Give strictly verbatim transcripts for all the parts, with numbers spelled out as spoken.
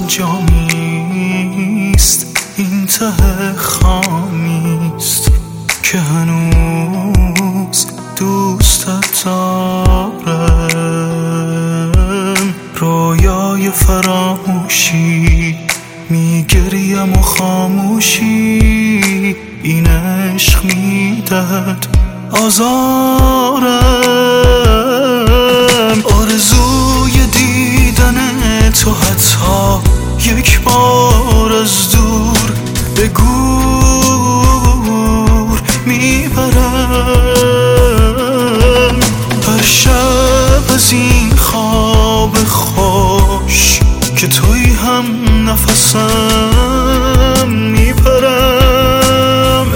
اینجا نیست، این ته خامیست که هنوز دوستت دارم. رویای فراموشی میگریم و خاموشی، این عشق میدهد آزارم. آرزوی دیدن تو حتی یک بار از دور به گور میبرم. هر شب از این خواب خوش که توی هم نفسم میپرم.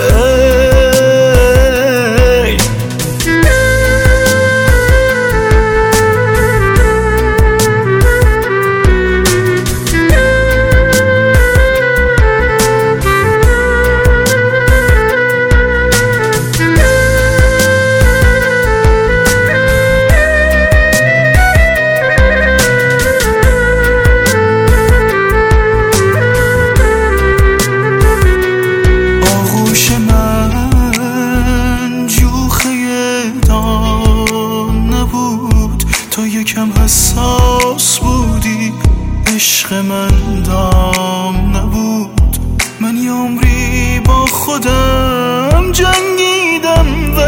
یکم حساس بودی، عشق من دام نبود. من یه عمری با خودم جنگیدم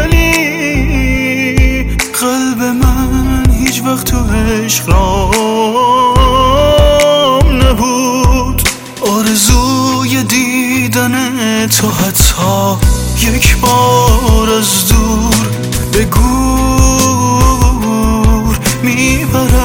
ولی قلب من هیچ وقت تو عشق رام نبود. آرزوی دیدن تو حتی یک بار از دور به گور میبرم.